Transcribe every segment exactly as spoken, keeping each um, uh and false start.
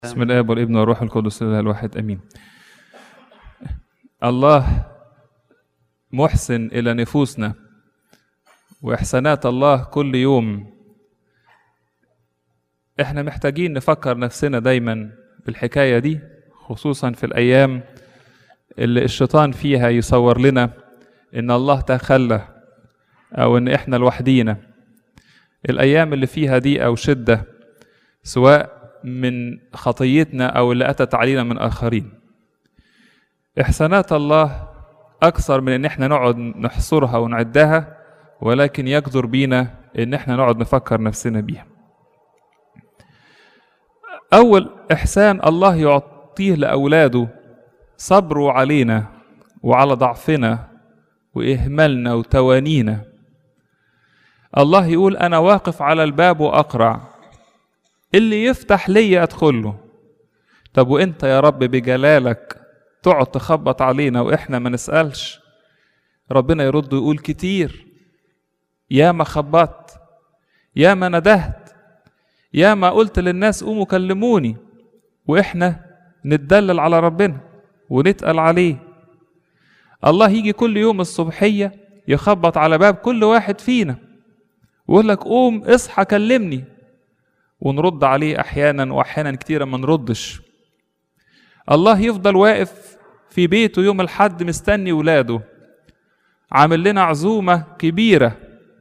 بسم الله والابن والروح القدس الاله الواحد امين. الله محسن الى نفوسنا، واحسانات الله كل يوم. احنا محتاجين نفكر نفسنا دايما بالحكايه دي، خصوصا في الايام اللي الشيطان فيها يصور لنا ان الله تخلى او ان احنا لوحدينا. الايام اللي فيها ضيقه وشده، سواء من خطيتنا أو اللي أتت علينا من آخرين. إحسانات الله أكثر من إن إحنا نقعد نحصرها ونعدها، ولكن يقدر بينا إن إحنا نقعد نفكر نفسنا بيها. أول إحسان الله يعطيه لأولاده صبره علينا وعلى ضعفنا وإهمالنا وتوانينا. الله يقول أنا واقف على الباب وأقرع، اللي يفتح لي أدخله. طب وإنت يا رب بجلالك تقعد تخبط علينا وإحنا ما نسألش؟ ربنا يرد ويقول كتير، يا ما خبطت، يا ما ندهت، يا ما قلت للناس قوموا كلموني، وإحنا نتدلل على ربنا ونتقل عليه. الله يجي كل يوم الصبحية يخبط على باب كل واحد فينا ويقول لك قوم اصحى كلمني، ونرد عليه أحيانا وأحيانا كتيرا ما نردش. الله يفضل واقف في بيته يوم الحد مستني ولاده، عامل لنا عزومة كبيرة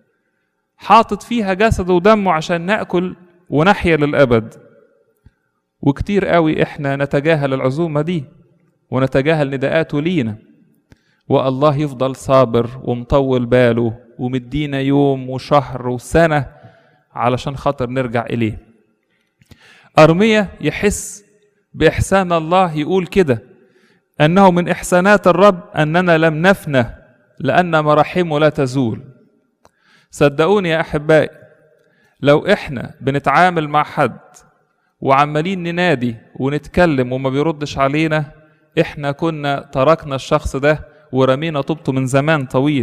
حاطط فيها جسده ودمه عشان نأكل ونحيا للأبد. وكتير قوي إحنا نتجاهل العزومة دي ونتجاهل نداءاته لينا، والله يفضل صابر ومطول باله ومدينا يوم وشهر وسنة علشان خاطر نرجع إليه. أرميا يحس بإحسان الله، يقول كده أنه من إحسانات الرب أننا لم نفنى لأن مراحمه لا تزول. صدقوني يا أحبائي، لو إحنا بنتعامل مع حد وعمالين ننادي ونتكلم وما بيردش علينا، إحنا كنا تركنا الشخص ده ورمينا طوبته من زمان طويل.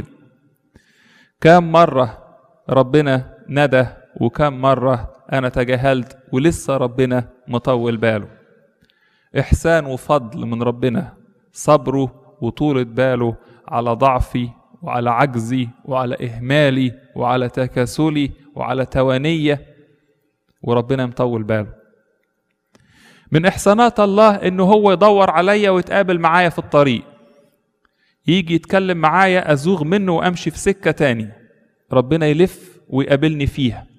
كم مرة ربنا ندى وكم مرة أنا تجاهلت ولسه ربنا مطول باله. إحسان وفضل من ربنا، صبره وطولة باله على ضعفي وعلى عجزي وعلى إهمالي وعلى تكاسلي وعلى توانية، وربنا مطول باله. من إحسانات الله إنه هو يدور عليا ويتقابل معايا في الطريق، يجي يتكلم معايا أزوغ منه وأمشي في سكة تاني، ربنا يلف ويقابلني فيها.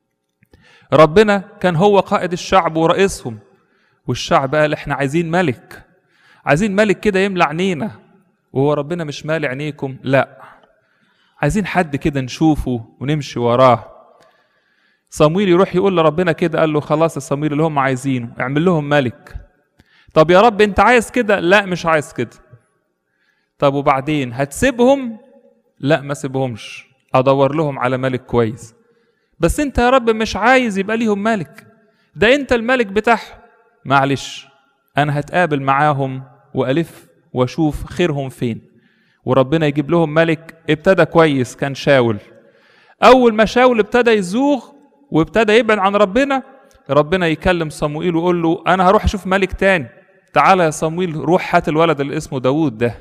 ربنا كان هو قائد الشعب ورئيسهم، والشعب قال احنا عايزين ملك، عايزين ملك كده يملى عينينا، وهو ربنا مش مالي عينيكم، لا، عايزين حد كده نشوفه ونمشي وراه. صمويل يروح يقول لربنا كده، قال له خلاص يا صمويل اللي هم عايزينه اعمل لهم ملك. طب يا رب انت عايز كده؟ لا مش عايز كده. طب وبعدين هتسيبهم؟ لا ما سيبهمش، ادور لهم على ملك كويس. بس انت يا رب مش عايز يبقى ليهم ملك، ده انت الملك بتاعهم. معلش انا هتقابل معاهم والف واشوف خيرهم فين، وربنا يجيب لهم ملك. ابتدى كويس، كان شاول. اول ما شاول ابتدى يزوغ وابتدى يبعد عن ربنا، ربنا يكلم صموئيل ويقول له انا هروح اشوف ملك تاني. تعالى يا صموئيل روح هات الولد اللي اسمه داود ده.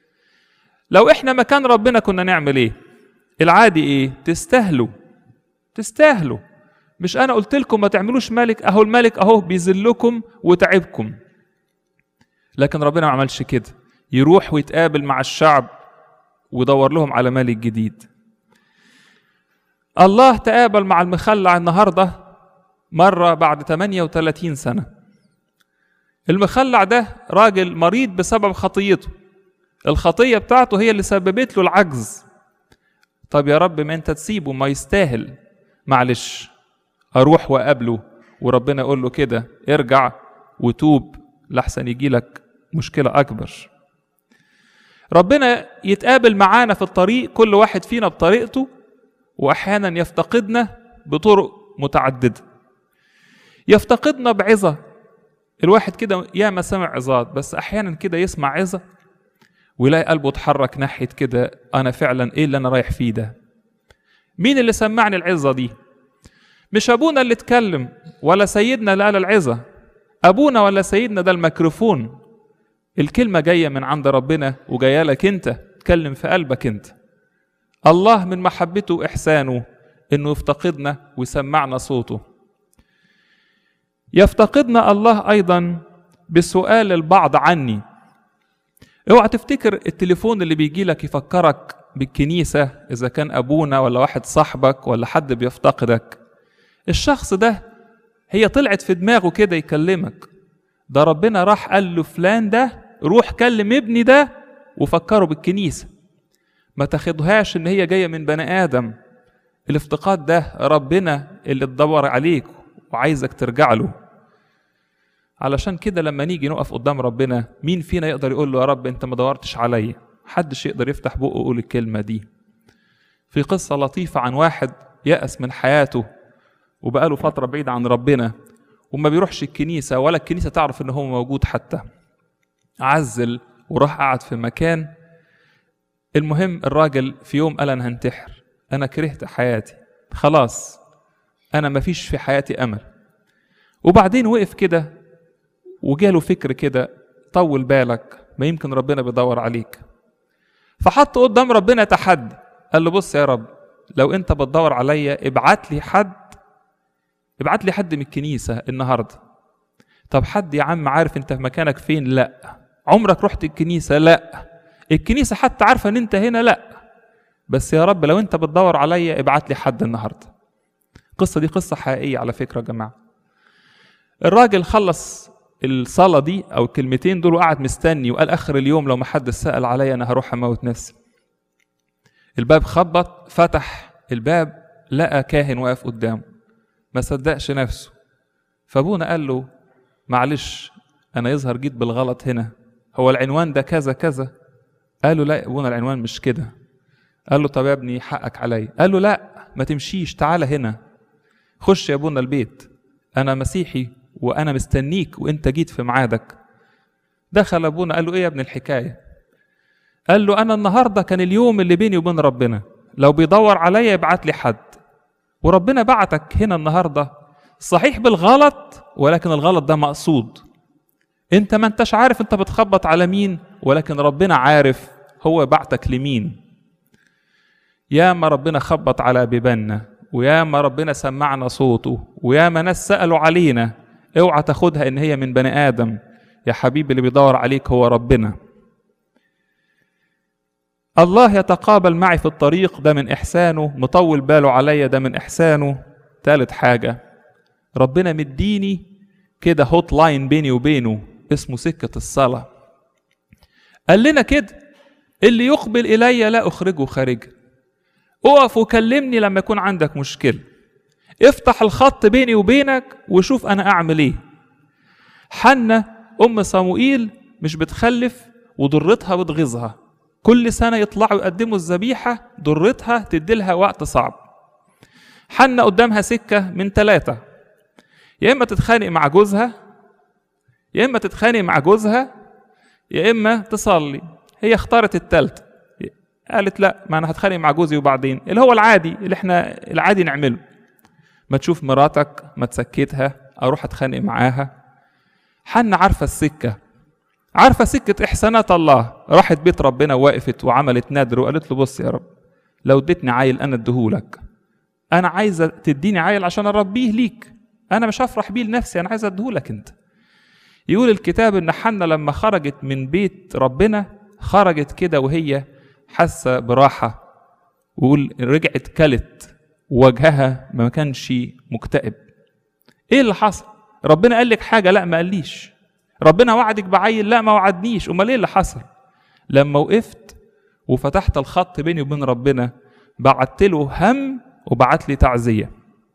لو احنا مكان ربنا كنا نعمل ايه؟ العادي ايه؟ تستاهلوا تستاهلوا. مش انا قلت لكم ما تعملوش ملك؟ اهو الملك اهو بيذلكم وتعبكم. لكن ربنا ما عملش كده، يروح ويتقابل مع الشعب ويدور لهم على ملك جديد. الله تقابل مع المخلع النهارده مره بعد ثمانية وثلاثين سنة. المخلع ده راجل مريض بسبب خطيته، الخطيه بتاعته هي اللي سببت له العجز. طب يا رب ما انت تسيبه، ما يستاهل. معلش اروح واقابله، وربنا يقول له كده ارجع وتوب لحسن يجي لك مشكله اكبر. ربنا يتقابل معانا في الطريق، كل واحد فينا بطريقته، واحيانا يفتقدنا بطرق متعدده. يفتقدنا بعظه، الواحد كده ياما سمع عظات، بس احيانا كده يسمع عظه ويلاقي قلبه اتحرك ناحيه كده، انا فعلا ايه اللي انا رايح فيه ده؟ مين اللي سمعني العظه دي؟ مش ابونا اللي اتكلم ولا سيدنا اللي قال العظه، أبونا ولا سيدنا ده الميكروفون، الكلمة جاية من عند ربنا وجاية لك أنت، تكلم في قلبك أنت. الله من محبته وإحسانه إنه يفتقدنا ويسمعنا صوته. يفتقدنا الله أيضا بسؤال البعض عني. اوعى تفتكر التليفون اللي بيجي لك يفكرك بالكنيسة إذا كان أبونا ولا واحد صاحبك ولا حد بيفتقدك. الشخص ده هي طلعت في دماغه كده يكلمك، ده ربنا راح قال له فلان ده روح كلم ابني ده وفكره بالكنيسة. ما تاخدهاش إن هي جاية من بني آدم. الافتقاد ده ربنا اللي تدور عليك وعايزك ترجع له. علشان كده لما نيجي نقف قدام ربنا، مين فينا يقدر يقول له يا رب انت ما دورتش عليا؟ محدش يقدر يفتح بقه ويقول الكلمة دي. في قصة لطيفة عن واحد يأس من حياته وبقاله فترة بعيد عن ربنا وما بيروحش الكنيسة ولا الكنيسة تعرف ان هو موجود حتى. عزل وراح قعد في مكان. المهم الراجل في يوم قال انا هنتحر، انا كرهت حياتي، خلاص انا مفيش في حياتي امل. وبعدين وقف كده وجاله فكر كده، طول بالك ما يمكن ربنا بيدور عليك. فحط قدام ربنا تحدي، قال له بص يا رب لو انت بتدور عليا ابعت لي حد، ابعت لي حد من الكنيسة النهاردة. طب حد يا عم عارف انت في مكانك فين؟ لا. عمرك رحت الكنيسة؟ لا. الكنيسة حتى عارفة ان انت هنا؟ لا. بس يا رب لو انت بتدور عليا ابعت لي حد النهاردة. القصة دي قصة حقيقية على فكرة يا جماعة. الراجل خلص الصلاة دي أو الكلمتين دول وقعد مستني، وقال آخر اليوم لو ما حد سأل عليا أنا هروح أموت نفسي. الباب خبط، فتح الباب لقى كاهن واقف قدامه، ما صدقش نفسه. فابونا قال له معلش أنا يظهر جيت بالغلط هنا، هو العنوان ده كذا كذا؟ قال له لا ابونا العنوان مش كده. قال له طب يا ابني حقك عليا. قال له لا ما تمشيش، تعالى هنا، خش يا ابونا البيت، أنا مسيحي وأنا مستنيك وإنت جيت في ميعادك. دخل أبونا قال له إيه يا ابن الحكاية؟ قال له أنا النهاردة كان اليوم اللي بيني وبين ربنا، لو بيدور عليا يبعت لي حد، وربنا بعتك هنا النهاردة صحيح بالغلط ولكن الغلط ده مقصود. أنت ما أنتش عارف أنت بتخبط على مين، ولكن ربنا عارف هو بعتك لمين. يا ما ربنا خبط على بيباننا، ويا ما ربنا سمعنا صوته، ويا ما ناس سألوا علينا. اوعى تاخدها ان هي من بني آدم يا حبيبي، اللي بيدور عليك هو ربنا. الله يتقابل معي في الطريق، ده من إحسانه. مطول باله عليا، ده من إحسانه. ثالث حاجة ربنا مديني كده هوت لاين بيني وبينه اسمه سكة الصلاة. قال لنا كده اللي يقبل إلي لا أخرجه خارجا. اقف وكلمني لما يكون عندك مشكلة، افتح الخط بيني وبينك وشوف أنا أعمل إيه. حنة أم صموئيل مش بتخلف وضرتها بتغيظها، كل سنة يطلعوا يقدموا الذبيحة، ضرتها تديلها وقت صعب. حنة قدامها سكة من ثلاثة، يا إما تتخانق مع جوزها، يا إما تتخانق مع جوزها يا إما تصلي. هي اختارت الثالثة، قالت لا ما أنا هتخانق مع جوزي وبعدين، اللي هو العادي اللي احنا العادي نعمله. ما تشوف مراتك ما تسكتها، أروح أتخانق معاها. حنة عارفة السكة، عارفة سكة إحسانات الله. راحت بيت ربنا ووقفت وعملت نادر وقالت له بص يا رب لو اديتني عيل أنا اديهولك، أنا عايزة تديني عيل عشان أربيه ليك، أنا مش هفرح بيه لنفسي، أنا عايزة اديهولك أنت. يقول الكتاب إن حنة لما خرجت من بيت ربنا خرجت كده وهي حاسة براحة، ويقول رجعت كلت وجهها ما كانش مكتئب. ايه اللي حصل؟ ربنا قال لك حاجة؟ لا ما قاليش. ربنا وعدك بعيل؟ لا ما وعدنيش. امال ايه اللي حصل؟ لما وقفت وفتحت الخط بيني وبين ربنا بعت له هم وبعت لي تعزية.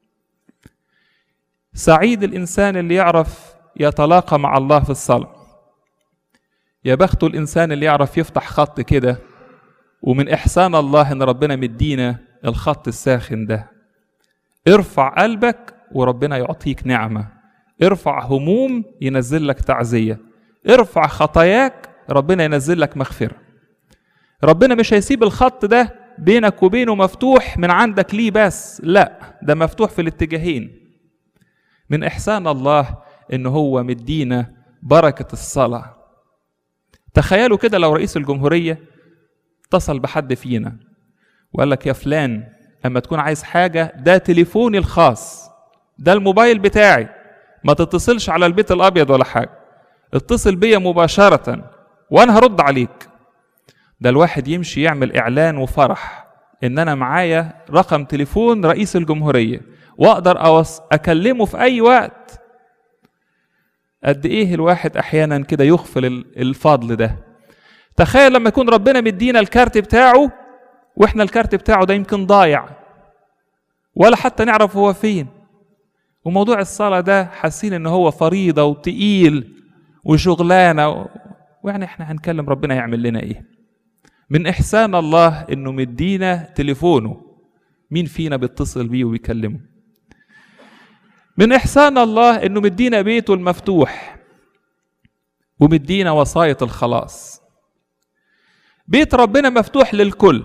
سعيد الإنسان اللي يعرف يتلاقى مع الله في الصلاة. يا بخته الإنسان اللي يعرف يفتح خط كده، ومن إحسان الله إن ربنا مدينا الخط الساخن ده. ارفع قلبك وربنا يعطيك نعمة، ارفع هموم ينزل لك تعزية، ارفع خطاياك ربنا ينزل لك مغفرة. ربنا مش هيسيب الخط ده بينك وبينه مفتوح من عندك ليه بس، لا ده مفتوح في الاتجاهين. من إحسان الله إن هو مدينا بركة الصلاة. تخيلوا كده لو رئيس الجمهورية اتصل بحد فينا وقال لك يا فلان أما تكون عايز حاجة ده تليفوني الخاص، ده الموبايل بتاعي، ما تتصلش على البيت الأبيض ولا حاجة، اتصل بيا مباشرة وأنا هرد عليك. ده الواحد يمشي يعمل إعلان وفرح إن أنا معايا رقم تليفون رئيس الجمهورية وأقدر أوص... أكلمه في أي وقت. قد إيه الواحد أحيانا كده يغفل الفضل ده. تخيل لما يكون ربنا مدينا الكارت بتاعه وإحنا الكارت بتاعه ده يمكن ضايع ولا حتى نعرف هو فين. وموضوع الصلاة ده حاسين إن هو فريضة وتقيل وشغلانة و... ويعني إحنا هنكلم ربنا يعمل لنا إيه؟ من إحسان الله إنه مدينا تليفونه، مين فينا بيتصل بيه وبيكلمه؟ من إحسان الله إنه مدينا بيته المفتوح ومدينا وصاية الخلاص. بيت ربنا مفتوح للكل.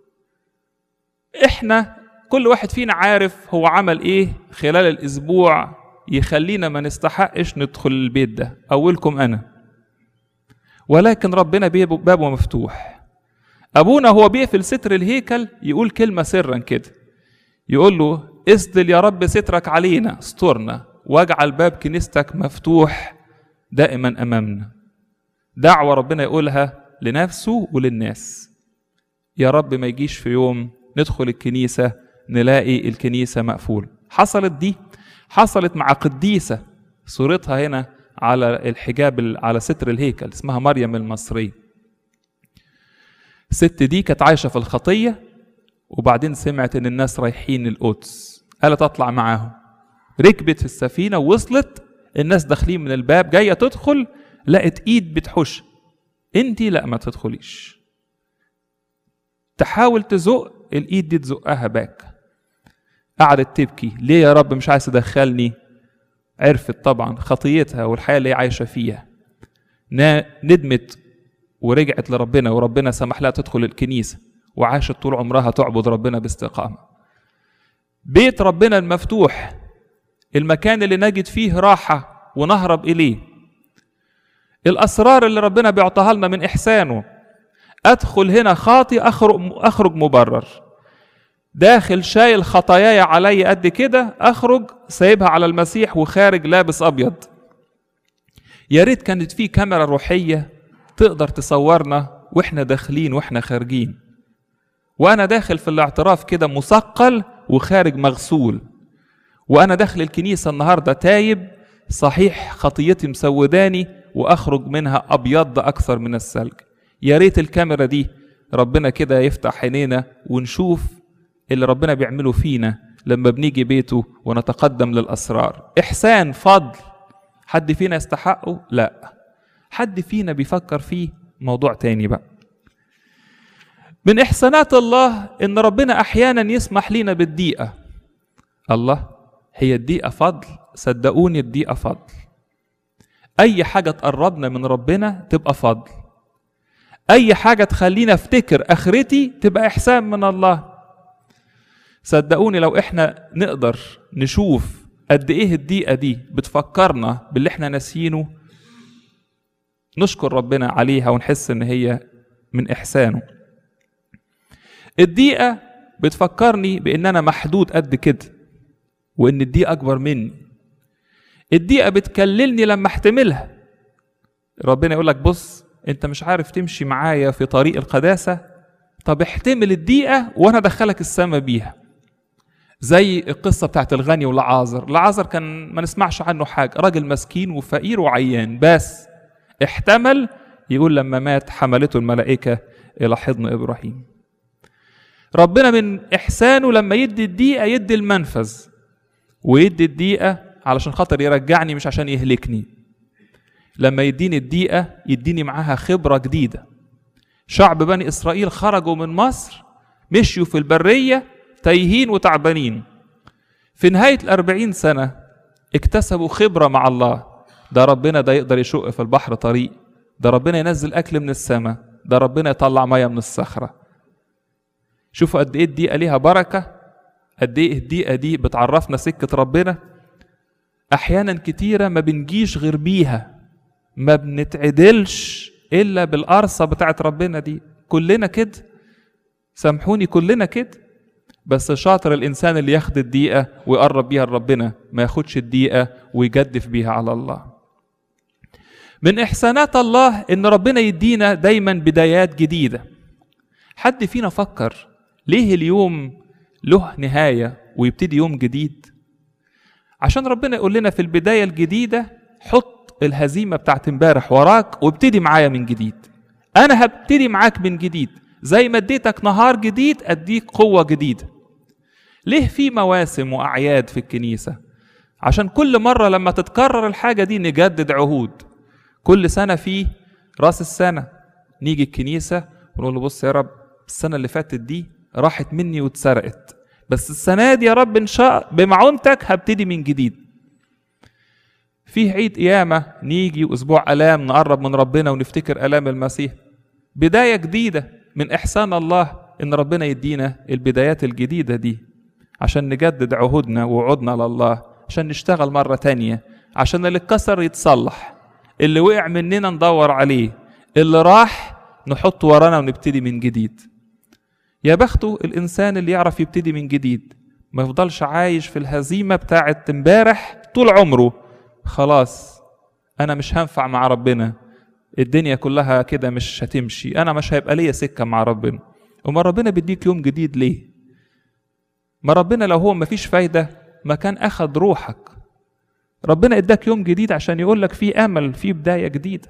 إحنا كل واحد فينا عارف هو عمل إيه خلال الأسبوع يخلينا ما نستحقش ندخل البيت ده، أولكم أنا. ولكن ربنا بابه مفتوح. أبونا هو بيقفل ستر الهيكل يقول كلمة سرا كده، يقول له اسدل يا رب سترك علينا، استرنا واجعل باب كنيستك مفتوح دائما أمامنا. دعوة ربنا يقولها لنفسه وللناس. يا رب ما يجيش في يوم ندخل الكنيسة نلاقي الكنيسة مقفولة. حصلت دي، حصلت مع قديسة صورتها هنا على الحجاب على ستر الهيكل، اسمها مريم المصرية. الست دي كانت عايشة في الخطية وبعدين سمعت ان الناس رايحين القدس، قالت اطلع معاهم. ركبت في السفينة ووصلت، الناس داخلين من الباب، جاية تدخل لقت ايد بتحش، انتي لا ما تدخليش. تحاول تزق، الايد دي تزقها باك. قعدت تبكي، ليه يا رب مش عايز تدخلني؟ عرفت طبعا خطيتها والحياة اللي هي عايشة فيها. ندمت ورجعت لربنا وربنا سمح لها تدخل الكنيسة وعاشت طول عمرها تعبد ربنا باستقامة. بيت ربنا المفتوح، المكان اللي نجد فيه راحة ونهرب إليه. الأسرار اللي ربنا بيعطيها لنا من إحسانه. أدخل هنا خاطي أخرج, أخرج مبرر. داخل شايل خطاياي علي قد كده، أخرج سايبها على المسيح وخارج لابس أبيض. يا ريت كانت في كاميرا روحية تقدر تصورنا وإحنا داخلين وإحنا خارجين. وأنا داخل في الاعتراف كده مثقل وخارج مغسول. وأنا داخل الكنيسة النهاردة تايب، صحيح خطيتي مسوداني وأخرج منها أبيض أكثر من الثلج. يا ريت الكاميرا دي ربنا كده يفتح عينينا ونشوف اللي ربنا بيعمله فينا لما بنيجي بيته ونتقدم للأسرار. إحسان، فضل، حد فينا يستحقه؟ لا. حد فينا بيفكر فيه؟ موضوع تاني بقى. من إحسانات الله إن ربنا أحيانا يسمح لنا بالضيقة. الله، هي الضيقة فضل؟ صدقوني الضيقة فضل. أي حاجة تقربنا من ربنا تبقى فضل. أي حاجة تخلينا افتكر آخرتي تبقى إحسان من الله. صدقوني لو إحنا نقدر نشوف قد إيه الضيقة دي بتفكرنا باللي إحنا ناسينه، نشكر ربنا عليها ونحس إن هي من إحسانه. الضيقة بتفكرني بإن أنا محدود قد كده وإن الضيقة أكبر مني. الضيقة بتكللني لما احتملها. ربنا يقول لك بص أنت مش عارف تمشي معايا في طريق القداسة، طب احتمل الضيقة وأنا أدخلك السما بيها. زي القصة بتاعت الغني والعازر. العازر كان ما نسمعش عنه حاجة، راجل مسكين وفقير وعيان، بس احتمل. يقول لما مات حملته الملائكة إلى حضن إبراهيم. ربنا من إحسانه لما يدي الضيقة يدي المنفذ، ويدي الضيقة علشان خاطر يرجعني مش عشان يهلكني. لما يديني الضيقة يديني معاها خبرة جديدة. شعب بني إسرائيل خرجوا من مصر، مشيوا في البرية تايهين وتعبانين. في نهاية الأربعين سنة اكتسبوا خبرة مع الله. ده ربنا ده يقدر يشق في البحر طريق، ده ربنا ينزل أكل من السماء، ده ربنا يطلع مية من الصخرة. شوفوا قد إيه الضيقة ليها بركة، قد إيه الضيقة دي بتعرفنا سكة ربنا. أحيانا كتيرة ما بنجيش غير بيها، ما بنتعدلش إلا بالقرصة بتاعت ربنا دي. كلنا كده، سامحوني كلنا كده. بس شاطر الإنسان اللي ياخد الدقيقة ويقرب بيها لربنا، ما ياخدش الدقيقة ويجدف بيها على الله. من إحسانات الله إن ربنا يدينا دايما بدايات جديدة. حد فينا فكر ليه اليوم له نهاية ويبتدي يوم جديد؟ عشان ربنا يقول لنا في البداية الجديدة حط الهزيمة بتاعت امبارح وراك وابتدي معايا من جديد. أنا هبتدي معاك من جديد، زي ما اديتك نهار جديد أديك قوة جديدة. ليه في مواسم وأعياد في الكنيسة؟ عشان كل مرة لما تتكرر الحاجة دي نجدد عهود. كل سنة في راس السنة نيجي الكنيسة ونقول له بص يا رب، السنة اللي فاتت دي راحت مني واتسرقت، بس السنة دي يا رب إن شاء بمعونتك هبتدي من جديد. فيه عيد قيامة نيجي وأسبوع آلام نقرب من ربنا ونفتكر آلام المسيح. بداية جديدة من إحسان الله إن ربنا يدينا البدايات الجديدة دي عشان نجدد عهودنا ووعودنا لله، عشان نشتغل مرة تانية، عشان اللي اتكسر يتصلح، اللي وقع مننا ندور عليه، اللي راح نحطه ورانا ونبتدي من جديد. يا بخته الإنسان اللي يعرف يبتدي من جديد، ما يفضلش عايش في الهزيمة بتاعت امبارح طول عمره. خلاص أنا مش هنفع مع ربنا، الدنيا كلها كده مش هتمشي، أنا مش هيبقى ليا سكة مع ربنا. وما ربنا بيديك يوم جديد ليه؟ ما ربنا لو هو مفيش فايدة ما كان أخد روحك. ربنا اداك يوم جديد عشان يقولك في أمل، في بداية جديدة.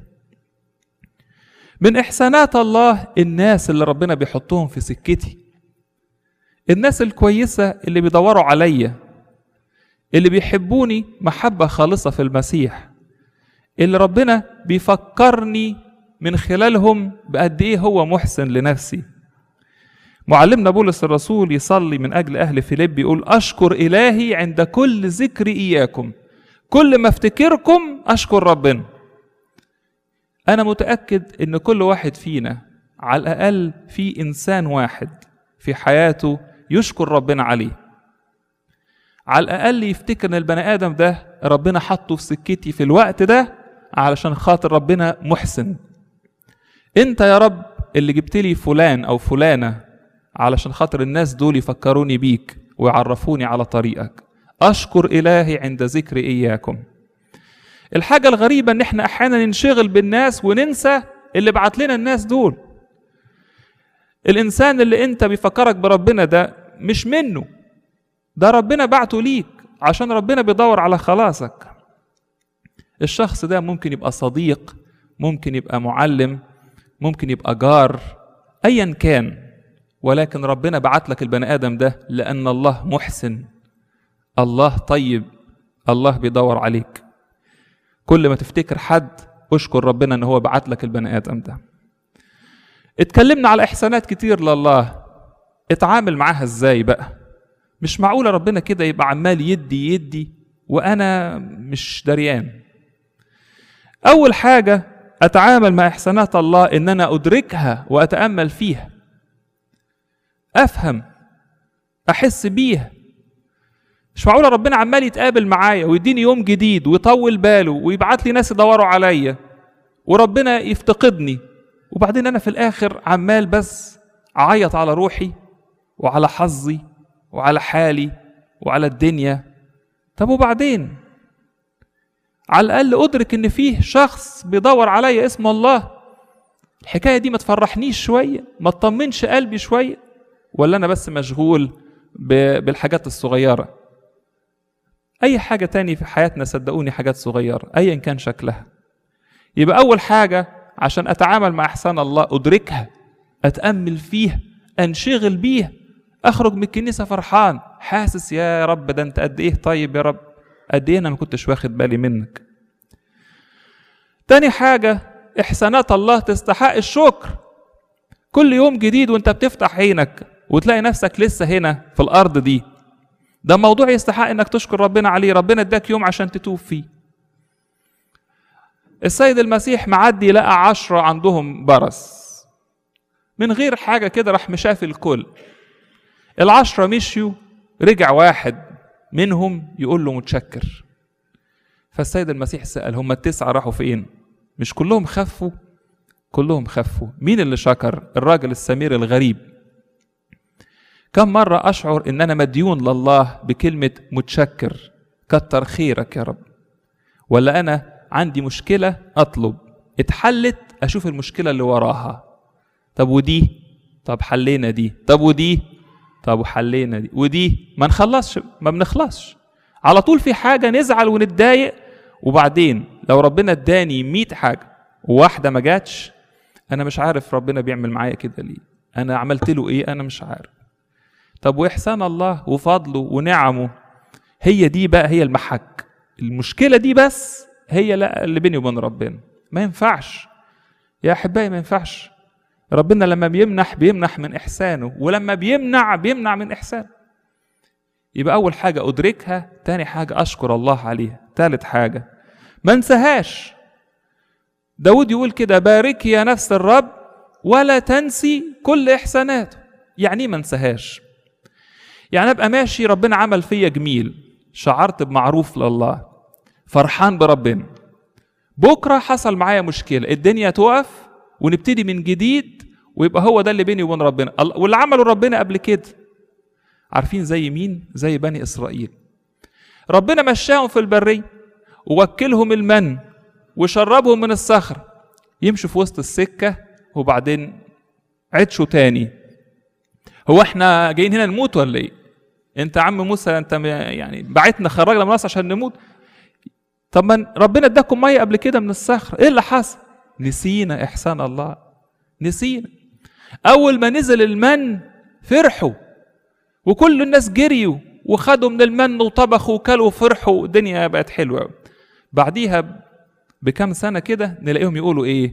من إحسانات الله الناس اللي ربنا بيحطهم في سكتي، الناس الكويسة اللي بيدوروا عليا، اللي بيحبوني محبة خالصة في المسيح، اللي ربنا بيفكرني من خلالهم بقد إيه هو محسن لنفسي. معلمنا بولس الرسول يصلي من أجل أهل فيليب، يقول أشكر إلهي عند كل ذكر إياكم، كل ما افتكركم أشكر ربنا. أنا متأكد إن كل واحد فينا على الأقل في إنسان واحد في حياته يشكر ربنا عليه، على الأقل يفتكر إن البني آدم ده ربنا حطه في سكتي في الوقت ده علشان خاطر ربنا محسن. أنت يا رب اللي جبت لي فلان أو فلانة علشان خاطر الناس دول يفكروني بيك ويعرفوني على طريقك. أشكر إلهي عند ذكر إياكم. الحاجة الغريبة إن إحنا أحيانا ننشغل بالناس وننسى اللي بعت لنا الناس دول. الإنسان اللي أنت بيفكرك بربنا ده مش منه، ده ربنا بعته ليك عشان ربنا بيدور على خلاصك. الشخص ده ممكن يبقى صديق، ممكن يبقى معلم، ممكن يبقى جار، أيا كان، ولكن ربنا بعت لك البني آدم ده لأن الله محسن، الله طيب، الله بيدور عليك. كل ما تفتكر حد اشكر ربنا ان هو بعت لك البني آدم ده. اتكلمنا على إحسانات كتير لله، اتعامل معاها ازاي بقى؟ مش معقولة ربنا كده يبقى عمال يدي يدي وأنا مش دريان. أول حاجة أتعامل مع إحسانات الله إن أنا أدركها وأتأمل فيها، أفهم، أحس بيها. مش معقولة ربنا عمال يتقابل معايا ويديني يوم جديد ويطول باله ويبعت لي ناس يدوروا عليا وربنا يفتقدني، وبعدين أنا في الآخر عمال بس أعيط على روحي وعلى حظي وعلى حالي وعلى الدنيا. طب وبعدين؟ على الأقل أدرك إن فيه شخص بيدور عليا اسمه الله. الحكاية دي ما تفرحنيش شوية؟ ما تطمنش قلبي شوية؟ ولا أنا بس مشغول بالحاجات الصغيرة؟ أي حاجة تاني في حياتنا صدقوني حاجات صغيرة أيا كان شكلها. يبقى أول حاجة عشان أتعامل مع إحسان الله أدركها، أتأمل فيها، أنشغل بيها، أخرج من الكنيسة فرحان حاسس يا رب ده أنت قد إيه طيب يا رب، قد إيه أنا ما كنتش واخد بالي منك. تاني حاجة إحسانات الله تستحق الشكر. كل يوم جديد وأنت بتفتح عينك وتلاقي نفسك لسه هنا في الأرض دي، ده موضوع يستحق إنك تشكر ربنا عليه. ربنا اداك يوم عشان تتوب فيه. السيد المسيح معدي لقى عشرة عندهم برص من غير حاجة كده، راح مشاف الكل. العشرة مشيوا، رجع واحد منهم يقول له متشكر. فالسيد المسيح سأل هم التسعة راحوا فين؟ مش كلهم خفوا؟ كلهم خفوا. مين اللي شكر؟ الراجل السمير الغريب. كم مرة أشعر إن أنا مديون لله بكلمة متشكر، كتر خيرك يا رب، ولا أنا عندي مشكلة أطلب اتحلت أشوف المشكلة اللي وراها، طب ودي، طب حلينا دي، طب ودي، طب وحلينا دي، ودي ما نخلصش، ما بنخلصش على طول في حاجة نزعل ونتضايق، وبعدين لو ربنا اداني مئة حاجة وواحدة ما جاتش أنا مش عارف ربنا بيعمل معايا كده ليه، أنا عملت له إيه أنا مش عارف. طب وإحسان الله وفضله ونعمه هي دي بقى هي المحك، المشكلة دي بس هي لا اللي بيني وبين ربنا. ما ينفعش يا أحبائي، ما ينفعش. ربنا لما بيمنح بيمنح من إحسانه، ولما بيمنع بيمنع من إحسانه. يبقى أول حاجة أدركها، تاني حاجة أشكر الله عليها، تالت حاجة ما انساهاش. داود يقول كده باركي يا نفس الرب ولا تنسي كل إحساناته. يعني ايه ما انساهاش؟ يعني أبقى ماشي ربنا عمل فيا جميل، شعرت بمعروف لله، فرحان بربنا، بكرة حصل معايا مشكلة، الدنيا توقف ونبتدي من جديد، ويبقى هو ده اللي بيني وبين ربنا، واللي عمله ربنا قبل كده. عارفين زي مين؟ زي بني إسرائيل. ربنا مشاهم في البرية ووكلهم المن وشربهم من الصخر، يمشوا في وسط السكة وبعدين عطشوا تاني. هو احنا جايين هنا نموت ولا ايه؟ انت عم موسى انت يعني بعتنا خرجنا من مصر عشان نموت؟ طب ما ربنا اداكم ميه قبل كده من الصخر، ايه اللي حصل؟ نسينا احسان الله، نسينا. اول ما نزل المن فرحوا وكل الناس جريوا وخدوا من المن وطبخوا وكلوا وفرحوا، الدنيا بقت حلوه. بعديها بكم سنه كده نلاقيهم يقولوا ايه؟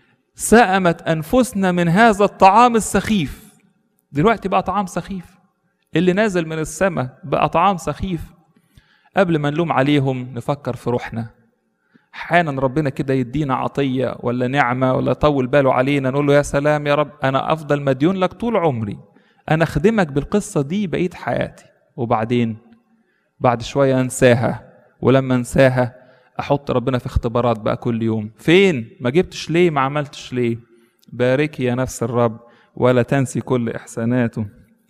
سأمت انفسنا من هذا الطعام السخيف. دلوقتي بقى طعام سخيف، اللي نازل من السماء بقى طعام سخيف. قبل ما نلوم عليهم نفكر في روحنا. احيانا ربنا كده يدينا عطيه ولا نعمه ولا طول باله علينا، نقول له يا سلام يا رب انا افضل مديون لك طول عمري، انا اخدمك بالقصه دي بقيه حياتي، وبعدين بعد شويه انساها، ولما انساها احط ربنا في اختبارات بقى كل يوم. فين؟ ما جبتش ليه؟ ما عملتش ليه؟ باركي يا نفس الرب ولا تنسي كل إحساناته.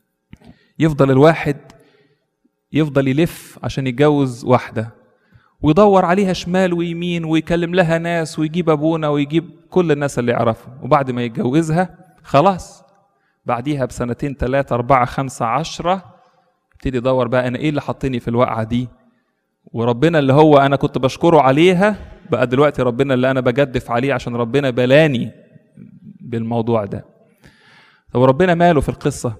يفضل الواحد يفضل يلف عشان يتجوز واحدة ويدور عليها شمال ويمين ويكلم لها ناس ويجيب أبونا ويجيب كل الناس اللي يعرفهم، وبعد ما يتجوزها خلاص بعديها بسنتين ثلاثة أربعة خمسة عشرة ابتدي يدور بقى أنا إيه اللي حطني في الوقعة دي، وربنا اللي هو أنا كنت بشكره عليها بقى دلوقتي ربنا اللي أنا بجدف عليه عشان ربنا بلاني بالموضوع ده. طب ربنا ماله في القصة؟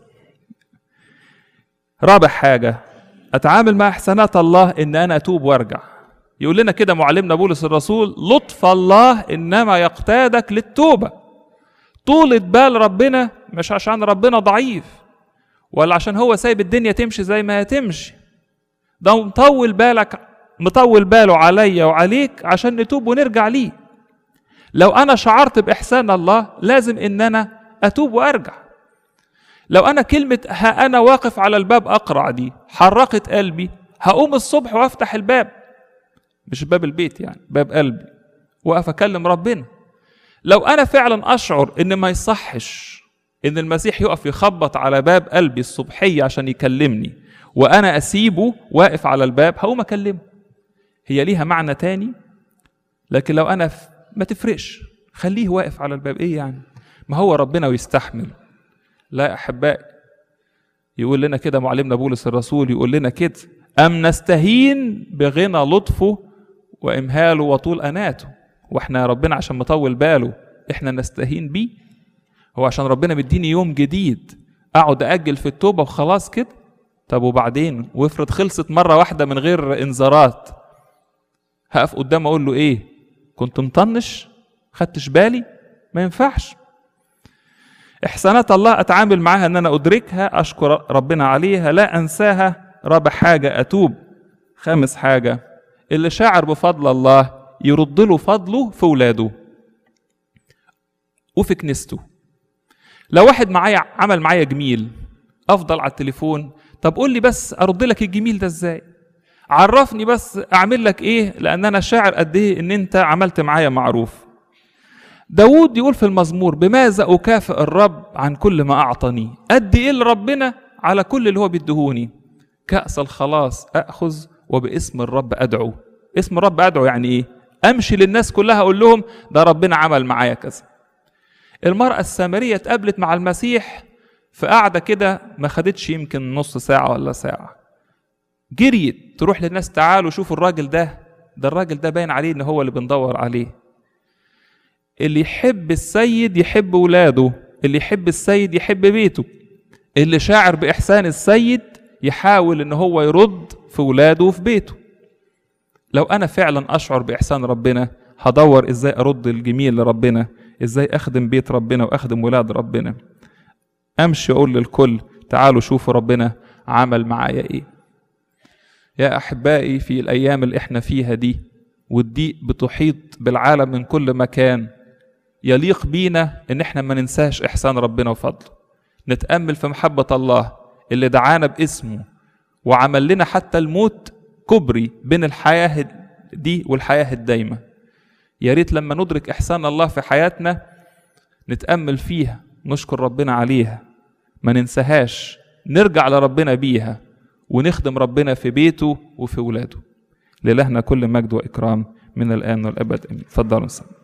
رابع حاجة أتعامل مع إحسانات الله إن أنا أتوب وارجع. يقول لنا كده معلمنا بولس الرسول لطف الله إنما يقتادك للتوبة. طولة بال ربنا مش عشان ربنا ضعيف ولا عشان هو سايب الدنيا تمشي زي ما هتمشي، ده مطول بالك مطول باله عليا وعليك عشان نتوب ونرجع ليه. لو أنا شعرت بإحسان الله لازم إن أنا أتوب وأرجع. لو أنا كلمة ها أنا واقف على الباب أقرع دي حرقت قلبي، هقوم الصبح وأفتح الباب، مش باب البيت يعني باب قلبي، وأقف أكلم ربنا. لو أنا فعلا أشعر إن ما يصحش إن المسيح يقف يخبط على باب قلبي الصبحية عشان يكلمني وأنا أسيبه واقف على الباب، هقوم أكلمه. هي ليها معنى تاني، لكن لو أنا ف... ما تفرقش، خليه واقف على الباب. إيه يعني؟ ما هو ربنا ويستحمل. لا أحبائي، يقول لنا كده معلمنا بولس الرسول، يقول لنا كده أم نستهين بغنى لطفه وإمهاله وطول أناته. وإحنا ربنا عشان مطول باله إحنا نستهين بيه؟ هو عشان ربنا مديني يوم جديد أقعد أأجل في التوبة وخلاص كده؟ طب وبعدين؟ وافرض خلصت مرة واحدة من غير إنذارات، هقف قدامه أقول له إيه؟ كنت مطنش؟ خدتش بالي؟ ما ينفعش. إحسانات الله أتعامل معها أن أنا أدركها، أشكر ربنا عليها، لا أنساها. رابع حاجة أتوب. خامس حاجة اللي شاعر بفضل الله يرد له فضله في ولاده وفي كنيسته. لو واحد معايا عمل معايا جميل أفضل على التليفون، طب قول لي بس أرد لك الجميل ده إزاي؟ عرفني بس اعمل لك ايه، لان انا شاعر قد ايه ان انت عملت معايا معروف. داود يقول في المزمور: بماذا اكافئ الرب عن كل ما اعطاني؟ ادي ايه لربنا على كل اللي هو بيدهوني؟ كأس الخلاص اخذ وباسم الرب ادعو. اسم الرب ادعو يعني ايه؟ امشي للناس كلها اقول لهم ده ربنا عمل معايا كذا. المرأة السامرية اتقابلت مع المسيح في قعدة كده ما خدتش يمكن نص ساعة ولا ساعة، جريت تروح للناس: تعالوا شوفوا الراجل ده، ده الراجل ده باين عليه ان هو اللي بندور عليه. اللي يحب السيد يحب ولاده، اللي يحب السيد يحب بيته، اللي شاعر بإحسان السيد يحاول ان هو يرد في ولاده وفي بيته. لو انا فعلا اشعر بإحسان ربنا هدور ازاي ارد الجميل لربنا، ازاي اخدم بيت ربنا واخدم ولاد ربنا. امشي اقول للكل: تعالوا شوفوا ربنا عمل معايا ايه. يا احبائي، في الايام اللي احنا فيها دي والضيق بتحيط بالعالم من كل مكان، يليق بينا ان احنا ما ننساش احسان ربنا وفضله، نتأمل في محبة الله اللي دعانا باسمه وعمل لنا حتى الموت كبري بين الحياة دي والحياة الدايمة. يا ريت لما ندرك احسان الله في حياتنا نتأمل فيها، نشكر ربنا عليها، ما ننساهاش، نرجع لربنا بيها ونخدم ربنا في بيته وفي ولاده. لإلهنا كل مجد وإكرام من الآن والأبد. آمين. اتفضلوا.